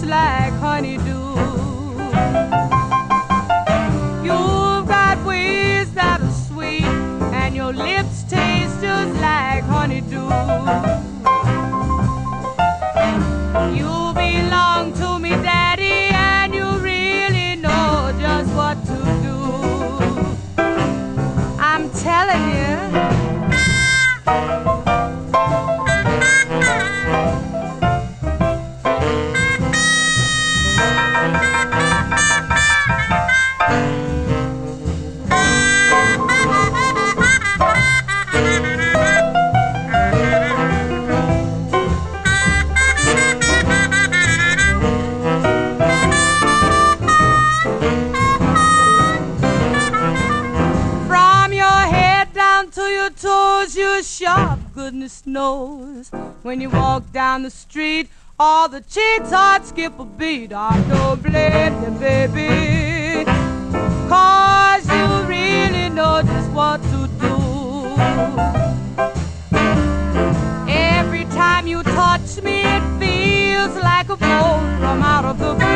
like honeydew. You've got ways that are sweet, and your lips taste just like honeydew. You belong to me, Daddy, and you really know just what to do. I'm telling you. You're sharp, goodness knows. When you walk down the street, all the chicks' hearts skip a beat. I don't blame you, baby, 'cause you really know just what to do. Every time you touch me, it feels like a bolt from out of the blue.